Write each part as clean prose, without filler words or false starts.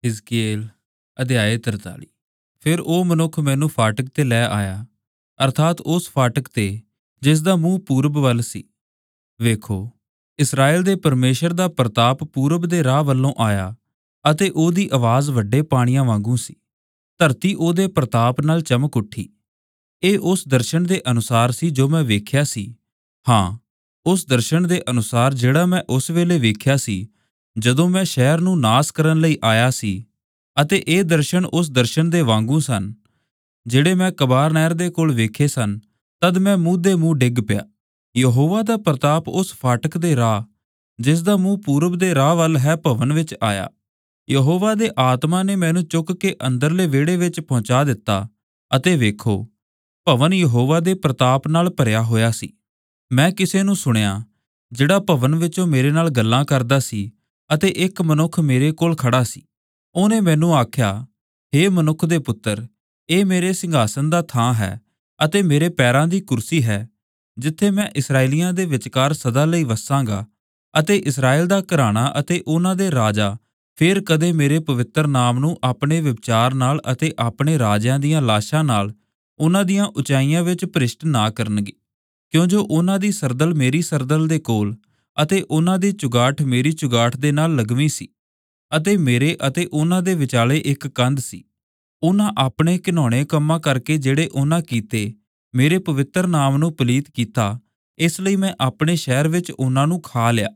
ਹਿਜ਼ਕੀਏਲ ਅਧਿਆਇ 43। ਫਿਰ ਉਹ ਮਨੁੱਖ ਮੈਨੂੰ ਫਾਟਕ ਤੇ ਲੈ ਆਇਆ, ਅਰਥਾਤ ਉਸ ਫਾਟਕ ਤੇ ਜਿਸ ਦਾ ਮੂੰਹ ਪੂਰਬ ਵੱਲ ਸੀ। ਵੇਖੋ, ਇਸਰਾਏਲ ਦੇ ਪਰਮੇਸ਼ਰ ਦਾ ਪ੍ਰਤਾਪ ਪੂਰਬ ਦੇ ਰਾਹ ਵੱਲੋਂ ਆਇਆ ਅਤੇ ਉਹਦੀ ਆਵਾਜ਼ ਵੱਡੇ ਪਾਣੀਆਂ ਵਾਂਗੂ ਸੀ। ਧਰਤੀ ਉਹਦੇ ਪ੍ਰਤਾਪ ਨਾਲ ਚਮਕ ਉੱਠੀ। ਇਹ ਉਸ ਦਰਸ਼ਨ ਦੇ ਅਨੁਸਾਰ ਸੀ ਜੋ ਮੈਂ ਵੇਖਿਆ ਸੀ। ਹਾਂ, ਉਸ ਦਰਸ਼ਨ ਦੇ ਅਨੁਸਾਰ ਜਿਹੜਾ ਮੈਂ ਉਸ ਵੇਲੇ ਵੇਖਿਆ ਸੀ ਜਦੋਂ ਮੈਂ ਸ਼ਹਿਰ ਨੂੰ ਨਾਸ ਕਰਨ ਲਈ ਆਇਆ ਸੀ। ਅਤੇ ਇਹ ਦਰਸ਼ਨ ਉਸ ਦਰਸ਼ਨ ਦੇ ਵਾਂਗੂ ਸਨ ਜਿਹੜੇ ਮੈਂ ਕਬਾਰ ਨਹਿਰ ਦੇ ਕੋਲ ਵੇਖੇ ਸਨ। ਤਦ ਮੈਂ ਮੂੰਹ ਦੇ ਮੂੰਹ ਡਿੱਗ ਪਿਆ। ਯਹੋਵਾ ਦਾ ਪ੍ਰਤਾਪ ਉਸ ਫਾਟਕ ਦੇ ਰਾਹ ਜਿਸ ਦਾ ਮੂੰਹ ਪੂਰਬ ਦੇ ਰਾਹ ਵੱਲ ਹੈ ਭਵਨ ਵਿੱਚ ਆਇਆ। ਯਹੋਵਾ ਦੇ ਆਤਮਾ ਨੇ ਮੈਨੂੰ ਚੁੱਕ ਕੇ ਅੰਦਰਲੇ ਵਿਹੜੇ ਵਿੱਚ ਪਹੁੰਚਾ ਦਿੱਤਾ ਅਤੇ ਵੇਖੋ, ਭਵਨ ਯਹੋਵਾ ਦੇ ਪ੍ਰਤਾਪ ਨਾਲ ਭਰਿਆ ਹੋਇਆ ਸੀ। ਮੈਂ ਕਿਸੇ ਨੂੰ ਸੁਣਿਆ ਜਿਹੜਾ ਭਵਨ ਵਿੱਚੋਂ ਮੇਰੇ ਨਾਲ ਗੱਲਾਂ ਕਰਦਾ ਸੀ ਅਤੇ ਇੱਕ ਮਨੁੱਖ ਮੇਰੇ ਕੋਲ ਖੜਾ ਸੀ। ਉਹਨੇ ਮੈਨੂੰ ਆਖਿਆ, ਹੇ ਮਨੁੱਖ ਦੇ ਪੁੱਤਰ, ਇਹ ਮੇਰੇ ਸਿੰਘਾਸਨ ਦਾ ਥਾਂ ਹੈ ਅਤੇ ਮੇਰੇ ਪੈਰਾਂ ਦੀ ਕੁਰਸੀ ਹੈ, ਜਿੱਥੇ ਮੈਂ ਇਸਰਾਏਲੀਆਂ ਦੇ ਵਿਚਕਾਰ ਸਦਾ ਲਈ ਵਸਾਂਗਾ। ਅਤੇ ਇਸਰਾਏਲ ਦਾ ਘਰਾਣਾ ਅਤੇ ਉਹਨਾਂ ਦੇ ਰਾਜਾ ਫੇਰ ਕਦੇ ਮੇਰੇ ਪਵਿੱਤਰ ਨਾਮ ਨੂੰ ਆਪਣੇ ਵਿਭਚਾਰ ਨਾਲ ਅਤੇ ਆਪਣੇ ਰਾਜਿਆਂ ਦੀਆਂ ਲਾਸ਼ਾਂ ਨਾਲ ਉਹਨਾਂ ਦੀਆਂ ਉਚਾਈਆਂ ਵਿੱਚ ਭ੍ਰਿਸ਼ਟ ਨਾ ਕਰਨਗੇ, ਕਿਉਂ ਜੋ ਉਹਨਾਂ ਦੀ ਸਰਦਲ ਮੇਰੀ ਸਰਦਲ ਦੇ ਕੋਲ ਅਤੇ ਉਹਨਾਂ ਦੀ ਚੁਗਾਠ ਮੇਰੀ ਚੁਗਾਠ ਦੇ ਨਾਲ ਲਗਵੀਂ ਸੀ। ਅਤੇ ਮੇਰੇ ਅਤੇ ਉਹਨਾਂ ਦੇ ਵਿਚਾਲੇ ਇੱਕ ਕੰਧ ਸੀ। ਉਹਨਾਂ ਆਪਣੇ ਘਿਨਾਉਣੇ ਕੰਮਾਂ ਕਰਕੇ ਜਿਹੜੇ ਉਹਨਾਂ ਕੀਤੇ, ਮੇਰੇ ਪਵਿੱਤਰ ਨਾਮ ਨੂੰ ਪਲੀਤ ਕੀਤਾ, ਇਸ ਲਈ ਮੈਂ ਆਪਣੇ ਸ਼ਹਿਰ ਵਿੱਚ ਉਹਨਾਂ ਨੂੰ ਖਾ ਲਿਆ।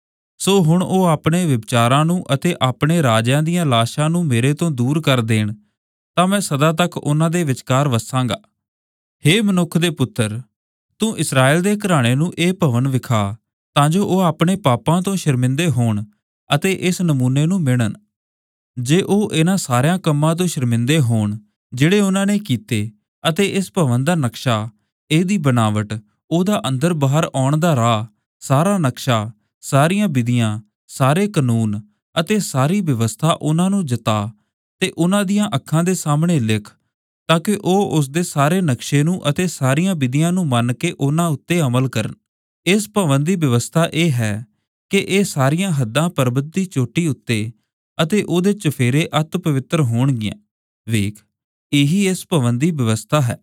ਸੋ ਹੁਣ ਉਹ ਆਪਣੇ ਵਿਭਚਾਰਾਂ ਨੂੰ ਅਤੇ ਆਪਣੇ ਰਾਜਿਆਂ ਦੀਆਂ ਲਾਸ਼ਾਂ ਨੂੰ ਮੇਰੇ ਤੋਂ ਦੂਰ ਕਰ ਦੇਣ, ਤਾਂ ਮੈਂ ਸਦਾ ਤੱਕ ਉਹਨਾਂ ਦੇ ਵਿਚਕਾਰ ਵਸਾਂਗਾ। ਹੇ ਮਨੁੱਖ ਦੇ ਪੁੱਤਰ, ਤੂੰ ਇਸਰਾਏਲ ਦੇ ਘਰਾਣੇ ਨੂੰ ਇਹ ਭਵਨ ਵਿਖਾ, ਤਾਂ ਜੋ ਉਹ ਆਪਣੇ ਪਾਪਾਂ ਤੋਂ ਸ਼ਰਮਿੰਦੇ ਹੋਣ ਅਤੇ ਇਸ ਨਮੂਨੇ ਨੂੰ ਮਿਣਨ। ਜੇ ਉਹ ਇਹਨਾਂ ਸਾਰਿਆਂ ਕੰਮਾਂ ਤੋਂ ਸ਼ਰਮਿੰਦੇ ਹੋਣ ਜਿਹੜੇ ਉਹਨਾਂ ਨੇ ਕੀਤੇ, ਅਤੇ ਇਸ ਭਵਨ ਦਾ ਨਕਸ਼ਾ, ਇਹਦੀ ਬਣਾਵਟ, ਉਹਦਾ ਅੰਦਰ ਬਾਹਰ ਆਉਣ ਦਾ ਰਾਹ, ਸਾਰਾ ਨਕਸ਼ਾ, ਸਾਰੀਆਂ ਵਿਧੀਆਂ, ਸਾਰੇ ਕਾਨੂੰਨ ਅਤੇ ਸਾਰੀ ਵਿਵਸਥਾ ਉਹਨਾਂ ਨੂੰ ਜਤਾ ਤੇ ਉਹਨਾਂ ਦੀਆਂ ਅੱਖਾਂ ਦੇ ਸਾਹਮਣੇ ਲਿਖ, ਤਾਂ ਕਿ ਉਹ ਉਸ ਦੇ ਸਾਰੇ ਨਕਸ਼ੇ ਨੂੰ ਅਤੇ ਸਾਰੀਆਂ ਵਿਧੀਆਂ ਨੂੰ ਮੰਨ ਕੇ ਉਹਨਾਂ ਉੱਤੇ ਅਮਲ ਕਰਨ। ਇਸ ਭਵਨ ਦੀ ਵਿਵਸਥਾ ਇਹ ਹੈ ਕਿ ਇਹ ਸਾਰੀਆਂ ਹੱਦਾਂ ਪਰਬਤ ਦੀ ਚੋਟੀ ਉੱਤੇ ਅਤੇ ਉਹਦੇ ਚੁਫੇਰੇ ਅਤਿ ਪਵਿੱਤਰ ਹੋਣਗੀਆਂ। ਵੇਖ, ਇਹੀ ਇਸ ਭਵਨ ਦੀ ਵਿਵਸਥਾ ਹੈ।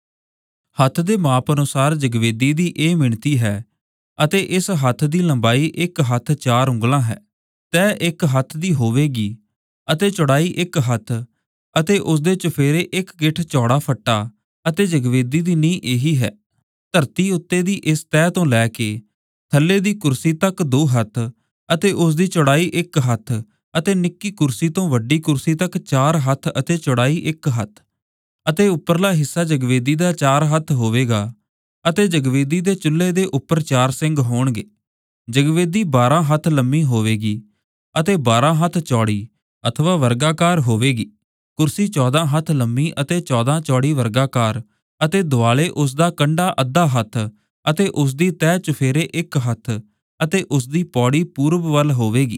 ਹੱਥ ਦੇ ਮਾਪ ਅਨੁਸਾਰ ਜਗਵੇਦੀ ਦੀ ਇਹ ਮਿਣਤੀ ਹੈ, ਅਤੇ ਇਸ ਹੱਥ ਦੀ ਲੰਬਾਈ 1 ਹੱਥ 4 ਉਂਗਲਾਂ ਹੈ। ਤਹਿ 1 ਹੱਥ ਦੀ ਹੋਵੇਗੀ ਅਤੇ ਚੌੜਾਈ 1 ਹੱਥ, ਅਤੇ ਉਸਦੇ ਚੁਫੇਰੇ 1 ਗਿੱਠ ਚੌੜਾ ਫੱਟਾ। ਅਤੇ ਜਗਵੇਦੀ ਦੀ ਨੀਂਹ ਇਹੀ ਹੈ। ਧਰਤੀ ਉੱਤੇ ਦੀ ਇਸ ਤਹਿ ਤੋਂ ਲੈ ਕੇ ਥੱਲੇ ਦੀ ਕੁਰਸੀ ਤੱਕ 2 ਹੱਥ, ਅਤੇ ਉਸਦੀ ਚੌੜਾਈ 1 ਹੱਥ, ਅਤੇ ਨਿੱਕੀ ਕੁਰਸੀ ਤੋਂ ਵੱਡੀ ਕੁਰਸੀ ਤੱਕ 4 ਹੱਥ ਅਤੇ ਚੌੜਾਈ 1 ਹੱਥ। ਅਤੇ ਉੱਪਰਲਾ ਹਿੱਸਾ ਜਗਵੇਦੀ ਦਾ 4 ਹੱਥ ਹੋਵੇਗਾ। ਅਤੇ ਜਗਵੇਦੀ ਦੇ ਚੁੱਲ੍ਹੇ ਦੇ ਉੱਪਰ 4 ਸਿੰਗ ਹੋਣਗੇ। ਜਗਵੇਦੀ 12 ਹੱਥ ਲੰਮੀ ਹੋਵੇਗੀ ਅਤੇ 12 ਹੱਥ ਚੌੜੀ ਅਥਵਾ ਵਰਗਾਕਾਰ ਹੋਵੇਗੀ। ਕੁਰਸੀ 14 ਹੱਥ ਲੰਮੀ ਅਤੇ 14 ਚੌੜੀ ਵਰਗਾਕਾਰ, ਅਤੇ ਦੁਆਲੇ ਉਸਦਾ ਕੰਢਾ ਅੱਧਾ ਹੱਥ, ਅਤੇ ਉਸਦੀ ਤਹਿ ਚੁਫੇਰੇ 1 ਹੱਥ, ਅਤੇ ਉਸਦੀ ਪੌੜੀ ਪੂਰਬ ਵੱਲ ਹੋਵੇਗੀ।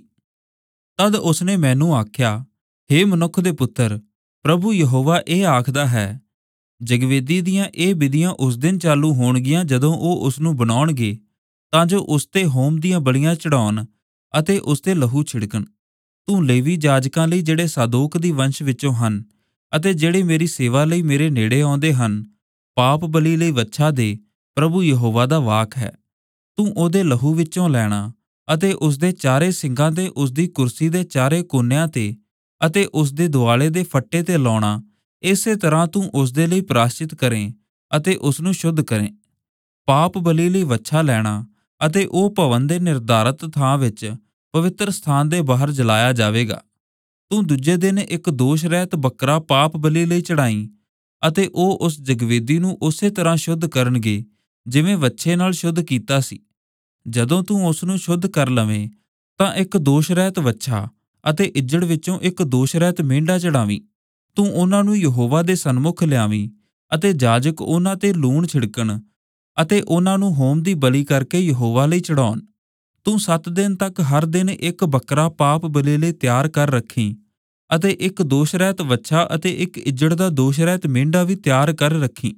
ਤਦ ਉਸਨੇ ਮੈਨੂੰ ਆਖਿਆ, ਹੇ ਮਨੁੱਖ ਦੇ ਪੁੱਤਰ, ਪ੍ਰਭੂ ਯਹੋਵਾ ਇਹ ਆਖਦਾ ਹੈ, ਜਗਵੇਦੀ ਦੀਆਂ ਇਹ ਵਿਧੀਆਂ ਉਸ ਦਿਨ ਚਾਲੂ ਹੋਣਗੀਆਂ ਜਦੋਂ ਉਹ ਉਸ ਨੂੰ ਬਣਾਉਣਗੇ, ਤਾਂ ਜੋ ਉਸ ਤੇ ਹੋਮ ਦੀਆਂ ਬਲੀਆਂ ਚੜਾਉਣ ਅਤੇ ਉਸ ਤੇ ਲਹੂ ਛਿੜਕਣ। ਤੂੰ ਲੇਵੀ ਜਾਜਕਾਂ ਲਈ ਜਿਹੜੇ ਸਾਦੋਕ ਦੀ ਵੰਸ਼ ਵਿੱਚੋਂ ਹਨ ਅਤੇ ਜਿਹੜੇ ਮੇਰੀ ਸੇਵਾ ਲਈ ਮੇਰੇ ਨੇੜੇ ਆਉਂਦੇ ਹਨ, ਪਾਪ ਬਲੀ ਲਈ ਵੱਛਾ ਦੇ, ਪ੍ਰਭੂ ਯਹੋਵਾ ਦਾ ਵਾਕ ਹੈ। ਤੂੰ ਉਹਦੇ ਲਹੂ ਵਿੱਚੋਂ ਲੈਣਾ ਅਤੇ ਉਸਦੇ ਚਾਰੇ ਸਿੰਗਾਂ ਤੇ, ਉਸਦੀ ਕੁਰਸੀ ਦੇ ਚਾਰੇ ਕੋਨਿਆਂ ਤੇ ਅਤੇ ਉਸਦੇ ਦੁਆਲੇ ਦੇ ਫੱਟੇ ਤੇ ਲਾਉਣਾ। ਇਸੇ ਤਰ੍ਹਾਂ ਤੂੰ ਉਸਦੇ ਲਈ ਪ੍ਰਾਸ਼ਚਿਤ ਕਰੇ ਅਤੇ ਉਸਨੂੰ ਸ਼ੁੱਧ ਕਰੇ। ਪਾਪ ਬਲੀ ਲਈ ਵੱਛਾ ਲੈਣਾ ਅਤੇ ਉਹ ਭਵਨ ਦੇ ਨਿਰਧਾਰਤ ਥਾਂ ਵਿੱਚ ਪਵਿੱਤਰ ਸਥਾਨ ਦੇ ਬਾਹਰ ਜਲਾਇਆ ਜਾਵੇਗਾ। ਤੂੰ ਦੂਜੇ ਦਿਨ ਇੱਕ ਦੋਸ਼ ਰਹਿਤ ਬੱਕਰਾ ਪਾਪ ਬਲੀ ਲਈ ਚੜਾਈ, ਅਤੇ ਉਹ ਉਸ ਜਗਵੇਦੀ ਨੂੰ ਉਸੇ ਤਰ੍ਹਾਂ ਸ਼ੁੱਧ ਕਰਨਗੇ ਜਿਵੇਂ ਵੱਛੇ ਨਾਲ ਸ਼ੁੱਧ ਕੀਤਾ ਸੀ। ਜਦੋਂ ਤੂੰ ਉਸ ਨੂੰ ਸ਼ੁੱਧ ਕਰ ਲਵੇਂ, ਤਾਂ ਇੱਕ ਦੋਸ਼ ਰਹਿਤ ਵੱਛਾ ਅਤੇ ਇੱਜੜ ਵਿੱਚੋਂ ਇੱਕ ਦੋਸ਼ ਰਹਿਤ ਮਹਿੰਡਾ ਚੜਾਵੀਂ। ਤੂੰ ਉਹਨਾਂ ਨੂੰ ਯਹੋਵਾ ਦੇ ਸਨਮੁਖ ਲਿਆਵੀਂ, ਅਤੇ ਜਾਜਕ ਉਹਨਾਂ ਤੇ ਲੂਣ ਛਿੜਕਣ ਅਤੇ ਉਹਨਾਂ ਨੂੰ ਹੋਮ ਦੀ ਬਲੀ ਕਰਕੇ ਯਹੋਵਾ ਲਈ ਚੜਾਉਣ। ਤੂੰ 7 ਦਿਨ ਤੱਕ ਹਰ ਦਿਨ ਇੱਕ ਬੱਕਰਾ ਪਾਪ ਬਲੀ ਲਈ ਤਿਆਰ ਕਰ ਰੱਖੀਂ, ਅਤੇ ਇੱਕ ਦੋਸ਼ ਰਹਿਤ ਵੱਛਾ ਅਤੇ ਇੱਕ ਇੱਜੜ ਦਾ ਦੋਸ਼ ਰਹਿਤ ਮਹਿੰਡਾ ਵੀ ਤਿਆਰ ਕਰ ਰੱਖੀਂ।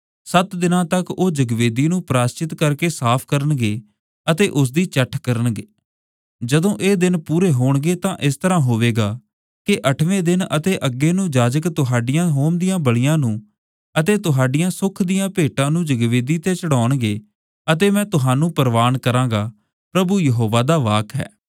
7 ਦਿਨਾਂ ਤੱਕ ਉਹ ਜਗਵੇਦੀ ਨੂੰ ਪ੍ਰਾਸ਼ਚਿਤ ਕਰਕੇ ਸਾਫ਼ ਕਰਨਗੇ ਅਤੇ ਉਸਦੀ ਚੱਠ ਕਰਨਗੇ। ਜਦੋਂ ਇਹ ਦਿਨ ਪੂਰੇ ਹੋਣਗੇ ਤਾਂ ਇਸ ਤਰ੍ਹਾਂ ਹੋਵੇਗਾ ਕਿ 8ਵੇਂ ਦਿਨ ਅਤੇ ਅੱਗੇ ਨੂੰ ਜਾਜਕ ਤੁਹਾਡੀਆਂ ਹੋਮ ਦੀਆਂ ਬਲੀਆਂ ਨੂੰ ਅਤੇ ਤੁਹਾਡੀਆਂ ਸੁੱਖ ਦੀਆਂ ਭੇਟਾਂ ਨੂੰ ਜਗਵੇਦੀ ਤੇ ਚੜਾਉਣਗੇ ਅਤੇ ਮੈਂ ਤੁਹਾਨੂੰ ਪ੍ਰਵਾਨ ਕਰਾਂਗਾ। ਪ੍ਰਭੂ ਯਹੋਵਾ ਦਾ ਵਾਕ ਹੈ।